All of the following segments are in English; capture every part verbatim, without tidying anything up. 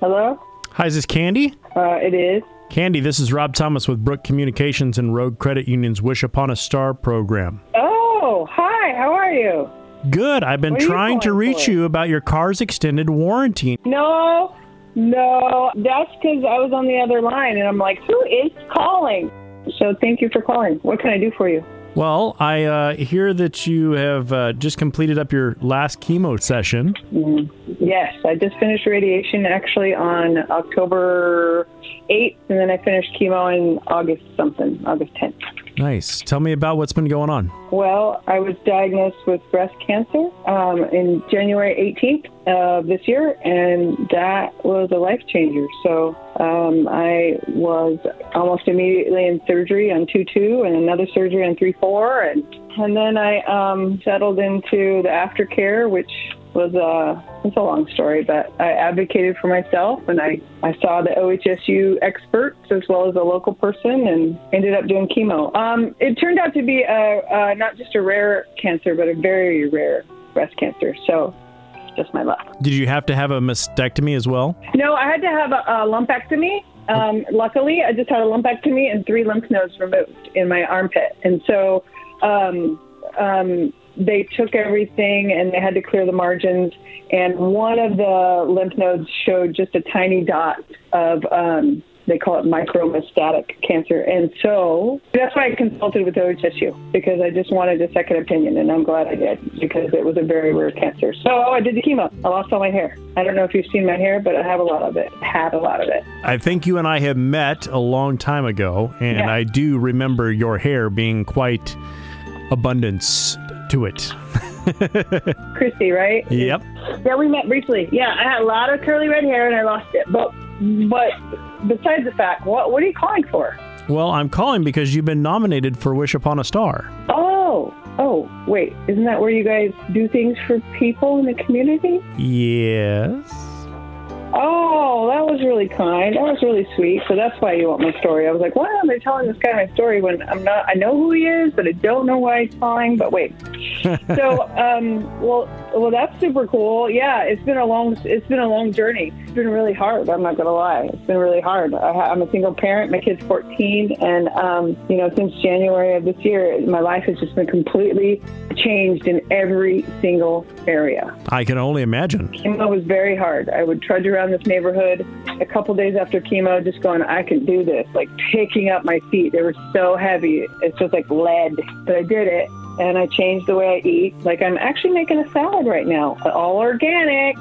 Hello? Hi, is this Candy? Uh, it is. Candy, this is Rob Thomas with Brook Communications and Rogue Credit Union's Wish Upon a Star program. Oh, hi. How are you? Good. I've been What are you trying to calling reach for? you about your car's extended warranty. No, no. That's because I was on the other line, and I'm like, who is calling? So thank you for calling. What can I do for you? Well, I uh, hear that you have uh, just completed up your last chemo session. Mm, yes, I just finished radiation actually on October eighth, and then I finished chemo in August something, August tenth. Nice. Tell me about what's been going on. Well, I was diagnosed with breast cancer um, in January eighteenth of this year, and that was a life changer. So um, I was almost immediately in surgery on two two and another surgery on three four, and and then I um, settled into the aftercare, which was a, it's a long story, but I advocated for myself, and I, I saw the O H S U experts as well as a local person, and ended up doing chemo. Um, it turned out to be a, a, not just a rare cancer, but a very rare breast cancer. So it's just my luck. Did you have to have a mastectomy as well? No, I had to have a, a lumpectomy. Um, luckily, I just had a lumpectomy and three lymph nodes removed in my armpit. And so um, um, they took everything and they had to clear the margins. And one of the lymph nodes showed just a tiny dot of, um, they call it micrometastatic cancer. And so that's why I consulted with O H S U, because I just wanted a second opinion, and I'm glad I did, because it was a very rare cancer. So I did the chemo. I lost all my hair. I don't know if you've seen my hair, but I have a lot of it. Had a lot of it. I think you and I have met a long time ago, and Yeah. I do remember your hair being quite abundance to it. Christy, right? Yep. Yeah, we met briefly. Yeah, I had a lot of curly red hair, and I lost it. But but besides the fact, what what are you calling for? Well, I'm calling because you've been nominated for Wish Upon a Star. Oh, oh, wait. Isn't that where you guys do things for people in the community? Yes. Oh, that was really kind. That was really sweet. So that's why you want my story. I was like, why are they telling this guy my story when I'm not, I know who he is, but I don't know why he's calling, but wait. so, um, well, well, that's super cool. Yeah, it's been a long, it's been a long journey. It's been really hard. I'm not going to lie. It's been really hard. I ha- I'm a single parent. My kid's fourteen. And, um, you know, since January of this year, my life has just been completely changed in every single area. I can only imagine. Chemo was very hard. I would trudge around this neighborhood a couple days after chemo, just going, I can do this, like picking up my feet. They were so heavy. It's just like lead. But I did it, and I changed the way I eat. Like, I'm actually making a salad right now, all organic.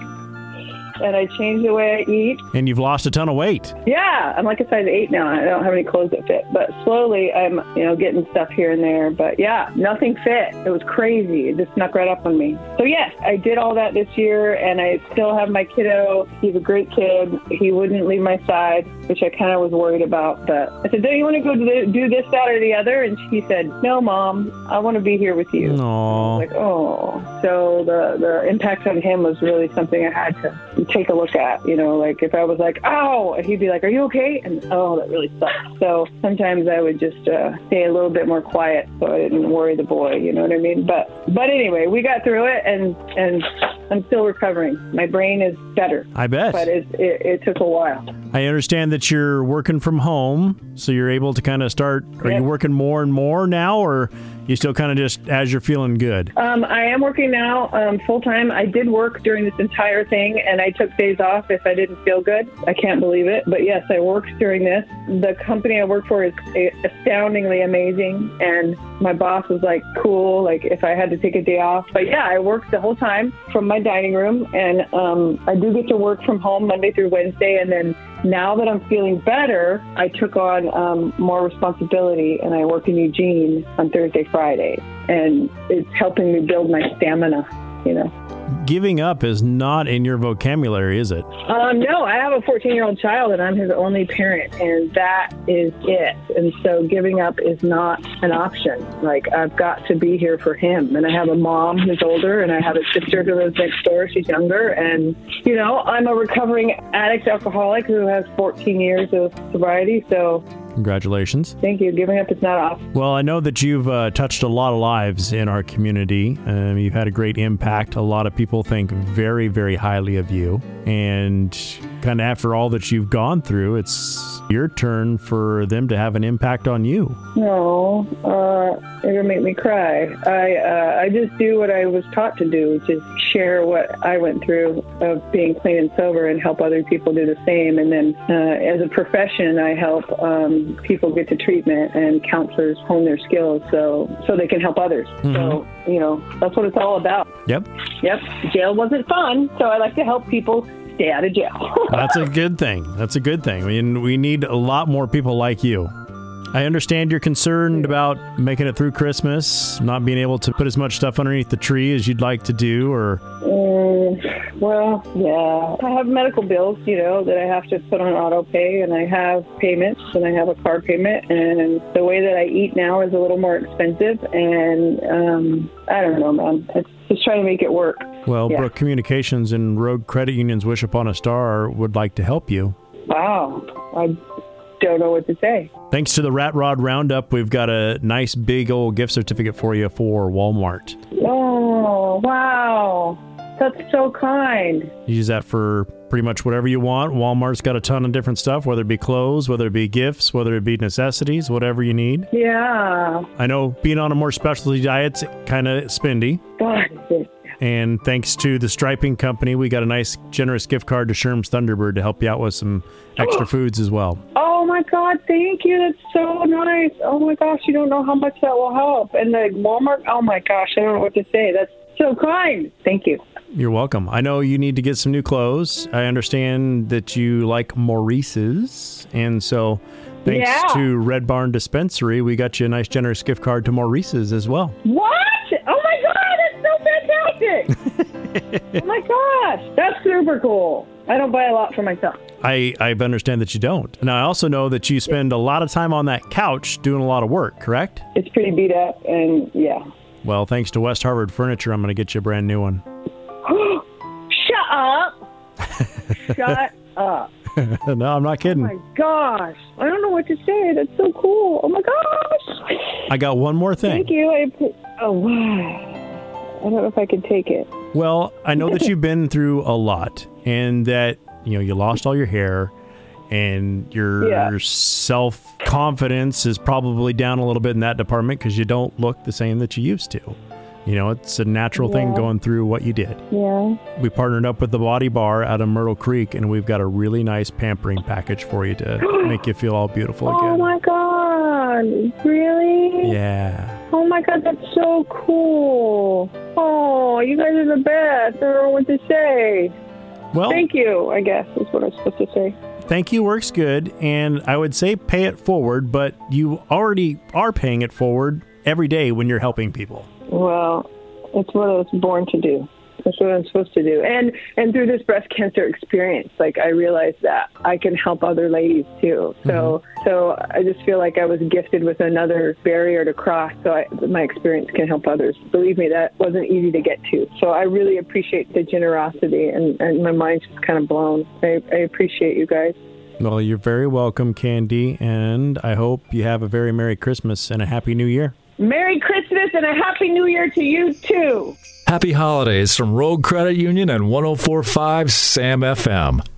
And I changed the way I eat. And you've lost a ton of weight. Yeah, I'm like a size eight now. I don't have any clothes that fit. But slowly I'm, you know, getting stuff here and there. But yeah, nothing fit. It was crazy. It just snuck right up on me. So yes, I did all that this year, and I still have my kiddo. He's a great kid. He wouldn't leave my side, which I kind of was worried about. But I said, do you want to go do do this, that, or the other? And she said, no, Mom, I want to be here with you. Aww. Like, oh. So the, the impact on him was really something I had to take a look at, you know, like if I was like, ow, and he'd be like, are you okay? And oh, that really sucks. So sometimes I would just uh, stay a little bit more quiet so I didn't worry the boy, you know what I mean? But but anyway, we got through it, and and I'm still recovering. My brain is better. I bet. But it, it, it took a while. I understand that you're working from home, so you're able to kind of start, are Yep. you working more and more now, or you still kind of just as you're feeling good? Um, I am working now um, full time. I did work during this entire thing, and I took days off if I didn't feel good. I can't believe it, but yes, I worked during this. The company I work for is astoundingly amazing, and my boss was like, cool, like if I had to take a day off. But yeah, I worked the whole time from my dining room, and um, I do get to work from home Monday through Wednesday, and then now that I'm feeling better, I took on um, more responsibility, and I work in Eugene on Thursday, Friday, and it's helping me build my stamina, you know. Giving up is not in your vocabulary, is it? Um, no, I have a fourteen-year-old child, and I'm his only parent, and that is it. And so giving up is not an option. Like, I've got to be here for him. And I have a mom who's older, and I have a sister who lives next door. She's younger. And, you know, I'm a recovering addict alcoholic who has fourteen years of sobriety. So Congratulations. thank you. Giving up is not an option. Well, I know that you've uh, touched a lot of lives in our community. Um, you've had a great impact. A lot of people think very, very highly of you. And kind of after all that you've gone through, it's your turn for them to have an impact on you. No, uh, you're gonna make me cry. I uh, I just do what I was taught to do, which is share what I went through of being clean and sober and help other people do the same. And then uh, as a profession, I help um, people get to treatment and counselors hone their skills so so they can help others. Mm-hmm. So, you know, that's what it's all about. Yep. Yep. Jail wasn't fun, so I like to help people stay out of jail. That's a good thing. That's a good thing. I mean, we need a lot more people like you. I understand you're concerned about making it through Christmas, not being able to put as much stuff underneath the tree as you'd like to do, or... Mm, well, yeah. I have medical bills, you know, that I have to put on auto pay, and I have payments, and I have a car payment, and the way that I eat now is a little more expensive, and um, I don't know, man. It's just trying to make it work. Well, yeah. Brooke Communications and Rogue Credit Union's Wish Upon a Star would like to help you. Wow. I don't know what to say. Thanks to the Rat Rod Roundup, we've got a nice big old gift certificate for you for Walmart. Oh, wow. That's so kind. You use that for pretty much whatever you want. Walmart's got a ton of different stuff, whether it be clothes, whether it be gifts, whether it be necessities, whatever you need. Yeah. I know being on a more specialty diet's kind of spendy. God, it And thanks to the Striping Company, we got a nice, generous gift card to Sherm's Thunderbird to help you out with some extra foods as well. Oh, my God. Thank you. That's so nice. Oh, my gosh. You don't know how much that will help. And the Walmart, oh, my gosh. I don't know what to say. That's so kind. Thank you. You're welcome. I know you need to get some new clothes. I understand that you like Maurice's. And so thanks yeah. to Red Barn Dispensary, we got you a nice, generous gift card to Maurice's as well. What? Oh, my God. That's so fantastic. Oh, my gosh. That's super cool. I don't buy a lot for myself. I, I understand that you don't. And I also know that you spend a lot of time on that couch doing a lot of work, correct? It's pretty beat up, and yeah. Well, thanks to West Harvard Furniture, I'm going to get you a brand new one. Shut up! Shut up. No, I'm not kidding. Oh, my gosh. I don't know what to say. That's so cool. Oh, my gosh. I got one more thing. Thank you. I, oh, wow. I don't know if I can take it. Well, I know that you've been through a lot and that, you know, you lost all your hair and your yeah. self-confidence is probably down a little bit in that department because you don't look the same that you used to. You know, it's a natural yeah. thing going through what you did. Yeah. We partnered up with the Body Bar out of Myrtle Creek, and we've got a really nice pampering package for you to make you feel all beautiful again. Oh, my God. Really? Yeah. Oh, my God. That's so cool. Oh, you guys are the best. I don't know what to say. Well, thank you, I guess, is what I'm supposed to say. Thank you works good, and I would say pay it forward, but you already are paying it forward every day when you're helping people. Well, it's what I was born to do. That's what I'm supposed to do. And and through this breast cancer experience, like, I realized that I can help other ladies too. So mm-hmm. so I just feel like I was gifted with another barrier to cross, so I, my experience can help others. Believe me, that wasn't easy to get to. So I really appreciate the generosity, and, and my mind's just kind of blown. I, I appreciate you guys. Well, you're very welcome, Candy, and I hope you have a very Merry Christmas and a Happy New Year. Merry Christmas and a Happy New Year to you, too. Happy holidays from Rogue Credit Union and one oh four point five Sam F M.